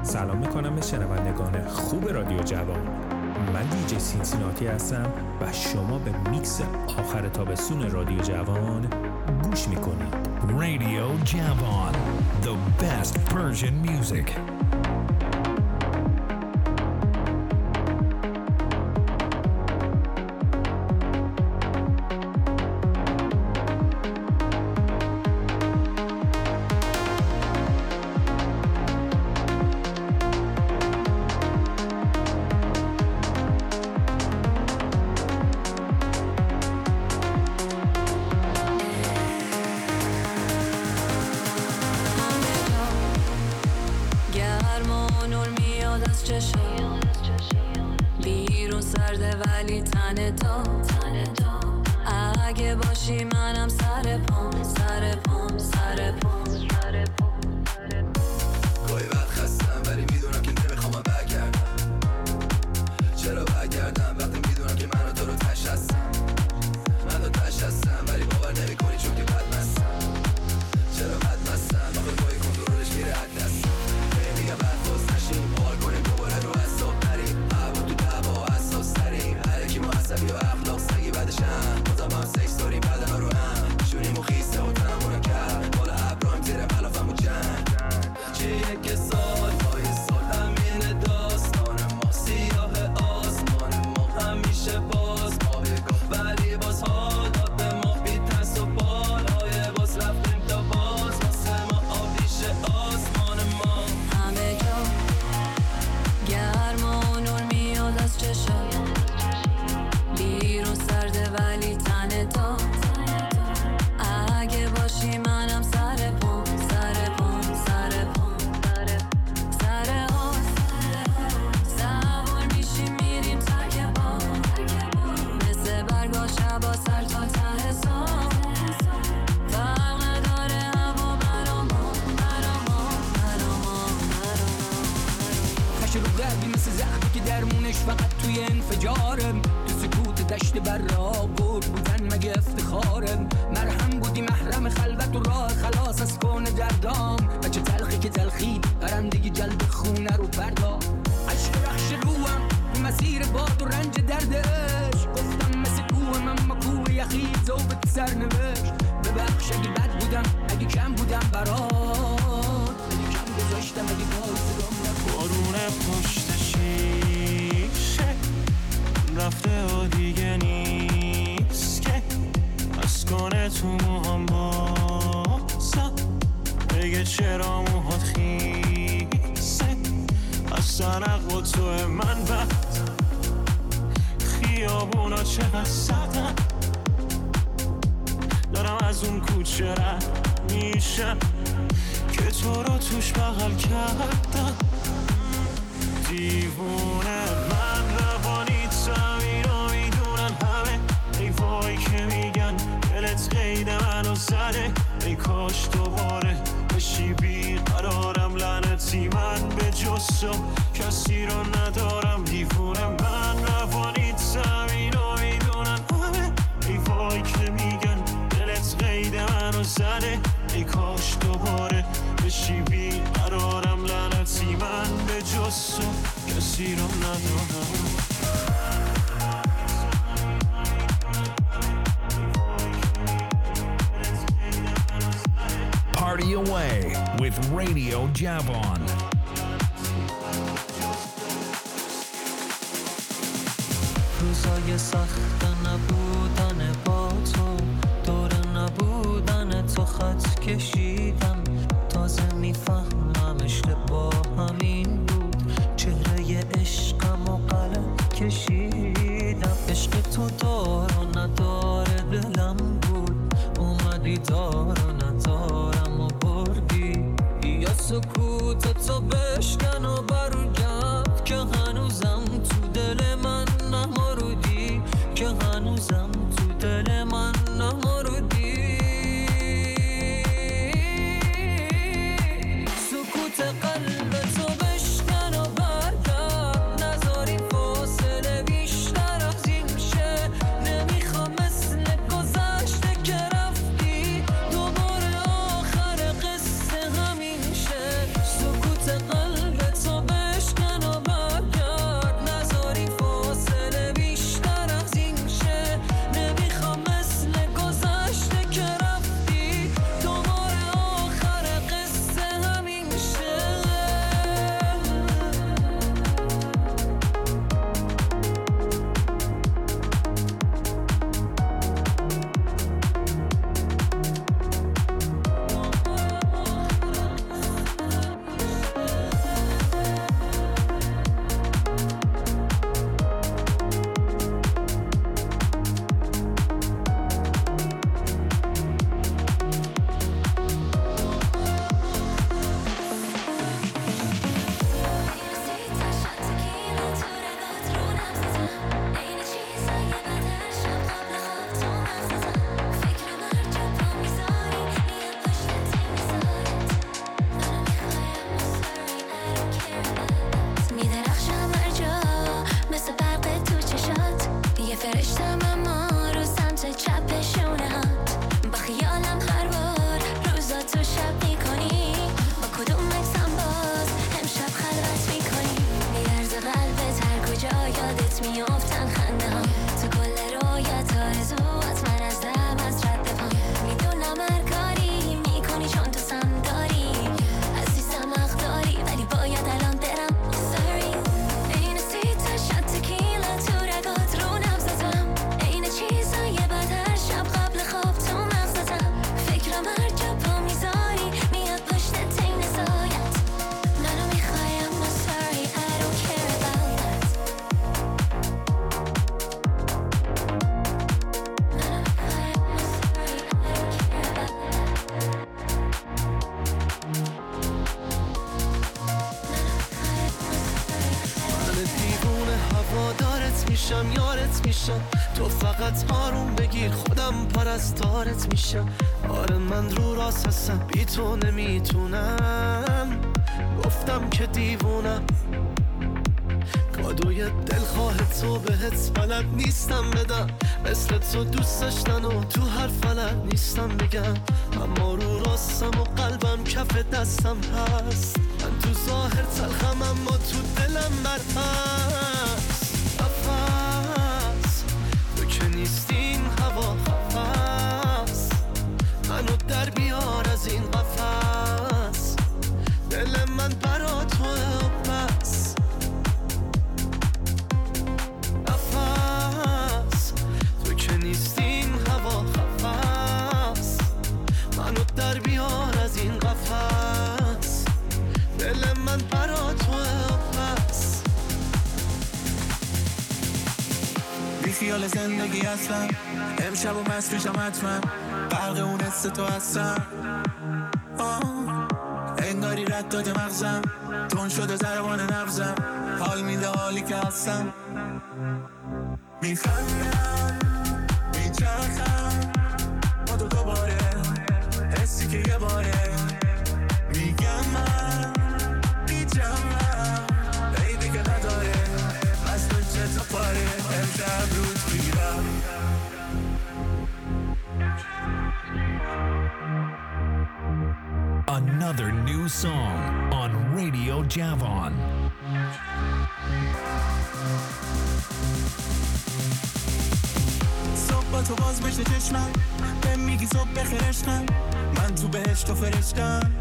سلام میکنم به شنوندگان خوب رادیو جوان. من دیجی سینسیناتی هستم و شما به میکس آخر تابستون رادیو جوان گوش میکنید. رادیو جوان، the best Persian music. بیرون سرده ولی تنه تا اگه باشی منم سر پام گاهی وقت خستم ولی میدونم که نمیخوام برگردم. چرا برگردم وقتی میدونم که من و تو رو تش هستم. من رو تش هستم ولی باور نمیکنی چون که بد مستم. چرا بد مستم آخه پای کنترلش گیره حد دستم. میگم بعد باز نشیم حال کنیم دوباره رو حساب نریم. هوا تو دعوا حساس تریم. هرکی ما عصبی و اخلاق سگی بعدشم بازم هم سکس داریم بدن رو هم شونیم و خیسته و تنمونو کرد بالا ابراهیم زیر ملافم و جنگ. چه یک سال پای سال همین داستان ما سیاه آسمان ما همیشه باز ما بگم ولی باز حالات ما بی ترس و بالای باز رفتیم تا باز واسه ما آبیش آسمان ما. همه جا گرم و نور میاد از چشم بیرون سرده ولی تنه تا اگه باشی منم سر پام سر آس سوار میشیم میریم ترک با مثل برگا شبا سر تا ته سام فرق نداره هوا برا ما خش رو قلبی مثل زخمی که درمونش فقط توی انفجارم. تو سکوت دشت براق بودن مگه افتخارم. مرهم بودی محرم خلوت و راه خلاص از کون دردام. و چه تلخی که تلخی پرندگی جلب خونه رو بردا. عشق رخش روم مسیر باد و رنج دردش. گفتم مثل کوه اما کوه یخی زوبت سرنوشت. ببخش اگه بد بودم اگه کم بودم برات اگه کم گذاشتم اگه بازدم بارون پشت شیشه رفته و دیگه نیست که از کنه تو موهام باسا بگه چرا موهات خیسه از سنق و تو من بد خیابونا چقدر سدن دارم از اون کوچه رد میشم که تو رو توش بغل کردم. دیوونه من روانیتم اینو میدونن همه. ای وای که میگن دلت قید منو زده. ای کاش دوباره بشی بیقرارم لعنتی من به جز تو کسی رو ندارم. دیوونه من روانیتم اینو میدونن همه. ای وای که میگن دلت قید منو زده. ای کاش دوباره بشی بیقرارم لعنتی من به جز تو کسی رو ندارم. Party away with Radio Javon. روزای سخت نبودن با تو دور نبودن تو خط کشیدم. تازه میفهمم اشتباه همین بود. چهره عشقم و قلم کشیدم. عشق تو دار و نداره دلم بود. اومدی دار و ندارم و بردی. یا سکوت تو بشکن و برگرد که هنوزم تو دل من نمردی. که هنوزم تو دل من نمردی. سکوت قلب تو بشکن و برگرد. نذاری فاصله بیشتر از این شه. نمیخوام مثل گذشته که رفتی دوباره آخر قصه همین شه. سکوت قلب تو میافتن خنده ها تو کل رویت آرزوات من از دم از رد پا میدونم هر کاری میکنی چون تو سم داری عزیزم حق داری ولی باید الان برم sorry این سیتا شد تکیلا تو رگات رو نبزتم این چیزای بد هر شب قبل خواب تو مغزتم فکرم هر جا پا میذاری میاد پشت تین سایت منو میخوایم no sorry I don't care about that منو میخوایم no sorry I don't care about من دیوونه هوادارت میشم یارت میشم تو فقط آروم بگیر خودم پرستارت میشم آره من رو راست هستم بی تو نمیتونم گفتم که دیوونم کادوی دلخواه تو بهت بلد نیستم بدم مثل تو دوست داشتن و تو هر فلک نیستم بگم اما رو راستم و قلبم کف دستم هست من تو ظاهر تلخم اما تو دلم برهست نفس تو که نیستین هوا خفص منو در بیار از این قفص دل من برا توه و بس نفس تو که نیستین هوا خفص منو در بیار از این قفص دل من برا توه و بس بی خیال زندگی هستم امشب و مست میشم حتما برق اون حس تو هستم انگاری رد داده مغزم تون شده ضربان نبزم حال میده حالی که هستم میخندم میچرخم با تو دوباره حسی که یه باره میگم من بیجمم بیبی که نداره از تو چه تا پاره امشب رود گیرم Another new song on Radio Javon. صبح با تو باز بشه چشمم به میگی صبح بخیر عشقم من تو بهشت و فرشتم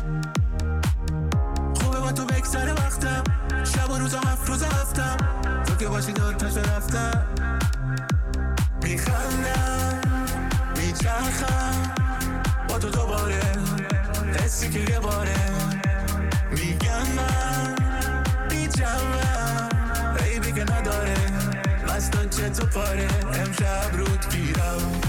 خوبه با تو بگذره وقتم شب و روز و 7 روز هفتم تو که باشی دور تاش رفتم میخندم میچرخم با تو دوباره حسی که یه باره میگم من بیجمم بیبی که نداره مستان چه تو پاره امشب رود گیرم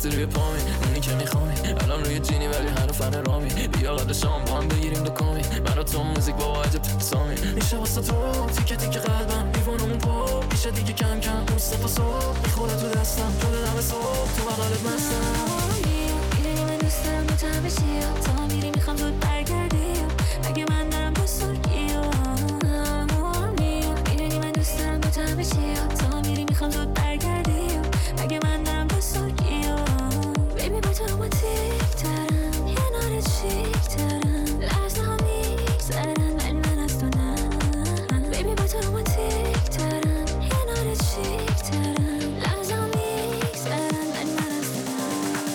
وقتی روی پامی اونی که میخوامی الان روی جینی ولی هنوز رامی بیا قدر شام با هم بگیریم دو کامی من و تو موزیک با عجب سامی میشه واسه تو تیکه تیکه قلبم دیوانمون پا میشه دیگه کم کم پوست تا صبح میخوره تو دستم جلو دم صبح تو بغلت مستم میدونی من دوست دارم با تو بشی تا میری میخوام زود برگردی اگه من دارم بسرگی میدونی من دوست دارم با تو بشی تا میری میخوام زود برگردی اگه من دارم بسرگی بیبی با تو رومانتیک ترم یه نار چیک ترم لحظه ها میگذرن من از تو نه بیبی با تو رومانتیک ترم یه نار چیک ترم لحظه ها میگذرن من از تو نه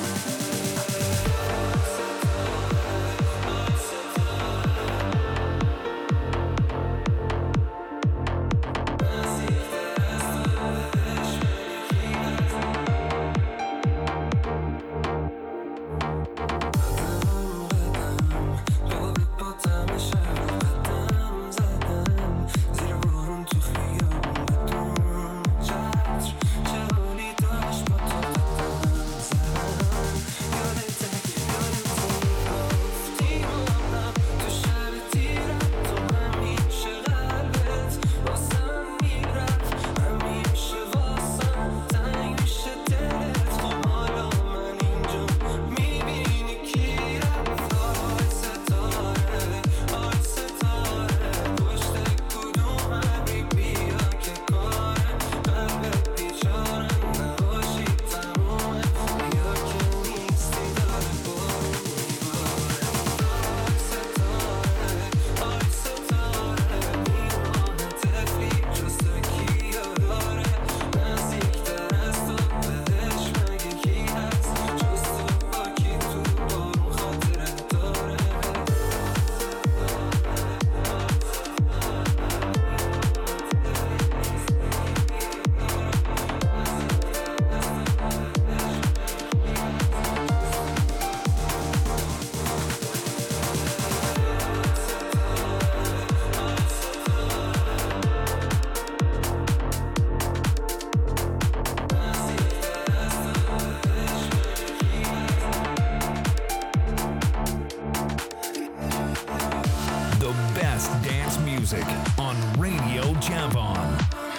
on Radio Javon.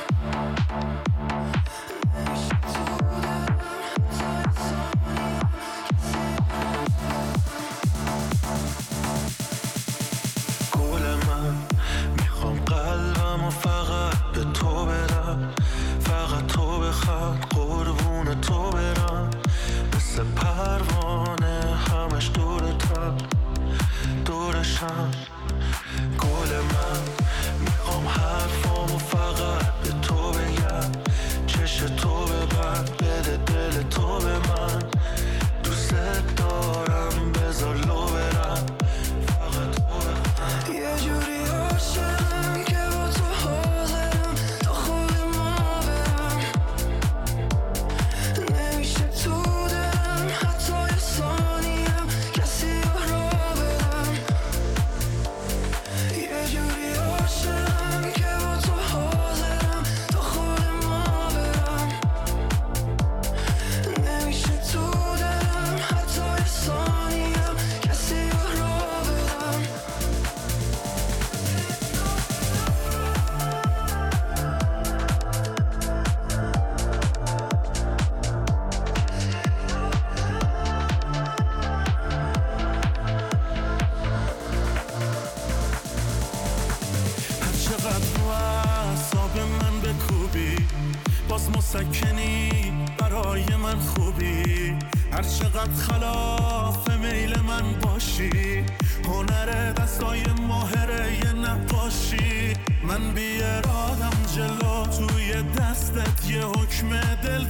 مسکنی برای من خوبی، هر چقدر خلاف میل من باشی، هنر دستای ماهره یه نقاشی. من بی ارادم جلو توی دستت یه حکم دل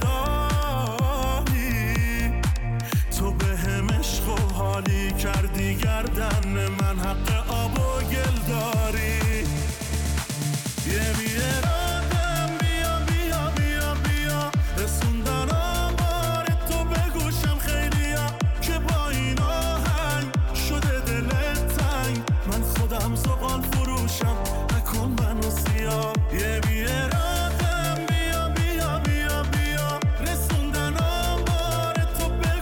داری، تو به هم عشق و حالی کردی گردن من حق آب و گل داری. یه بی ارادم بیا بیا بیا بیا رسوندن آمار تو به گوشم خیلیا که با این آهنگ شده دلت تنگ، من خودم زغال فروشم نکن منو سیاه. یه بی ارادم بیا بیا بیا بیا رسوندن آمار تو به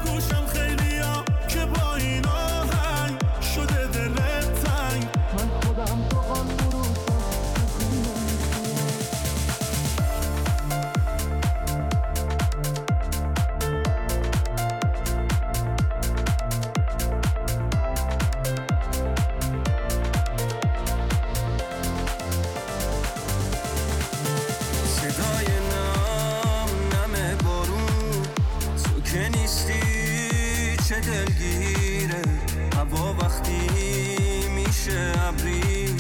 هوا وقتی میشه ابری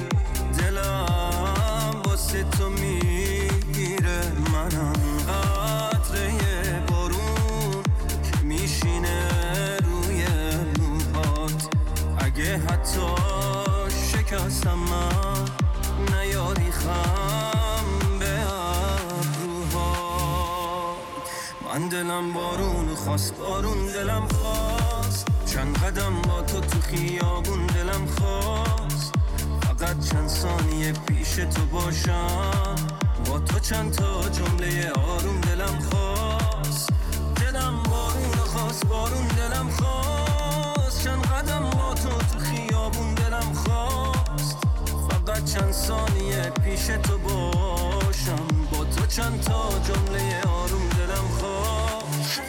دلم واسه تو میگیره منم قطره بارون که میشینه روی موهات اگه حتی شکستم من نیاری خم به ابروهات من دلم بارون خواست بارون دلم خواست چند قدم با تو خیابون دلم خواست فقط چند ثانیه پیش تو باشم با تو چند تا جمله آروم دلم خواست دلم بارون خواست بارون دلم خواست چند قدم با تو خیابون دلم خواست فقط چند ثانیه پیش تو باشم با تو چند تا جمله آروم دلم خواست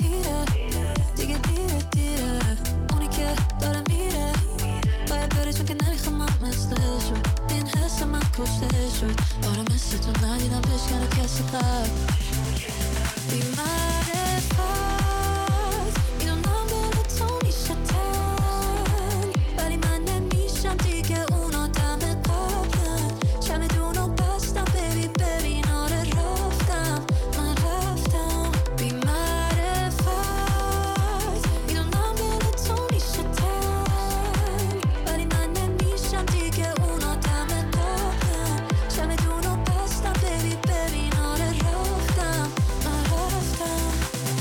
چون که نمیخوام من مثل شد این حس من کشته شد آره مثل تو ندیدم بشکنه کسی قبل بی معرفت میدونم دل تو میشه تن ولی من نمیشم دیگه اون آدم قبلم چمدونو بستم ببین آره رفتم من رفتم بی معرفت میدونم دل تو میشه تن ولی من نمیشم دیگه اون آدم قبلم چمدونو بستم ببین آره رفتم من رفتم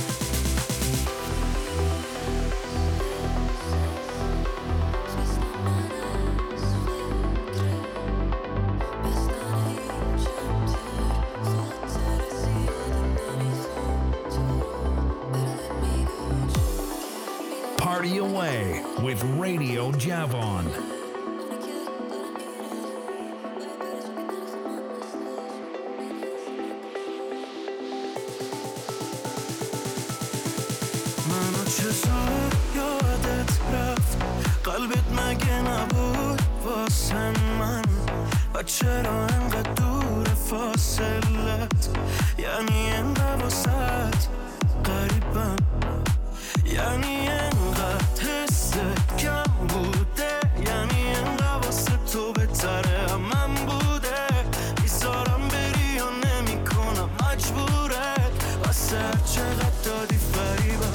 Party away with Radio Javon. منو چطور یادت رفت قلبت مگه نبود واسه من و چرا انقدر دور فاصلت یعنی انقدر واسط قریبم یعنی انقدر حست کم بوده یعنی انقدر واسه تو بهتره من بوده میذارم بری یا نمی کنم مجبورت واسه هر چقدر دادی فریبم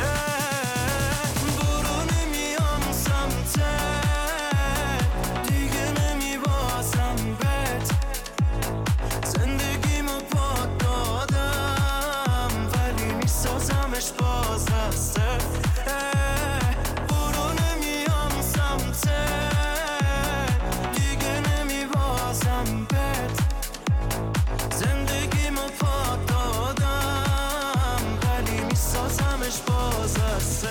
برو نمیام سمتت دیگه نمیبازم بهت زندگیمو پا دادم ولی میسازمش باز از برو نمیام سمتت دیگه نمیبازم بهت زندگیمو پا دادم ولی میسازمش باز از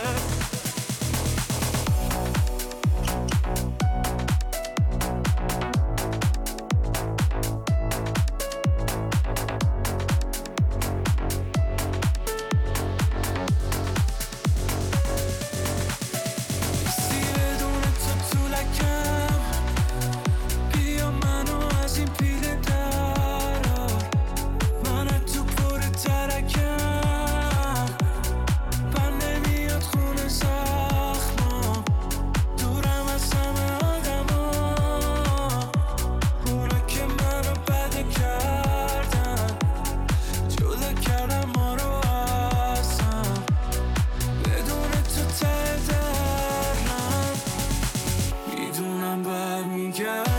میدونم برمیگرد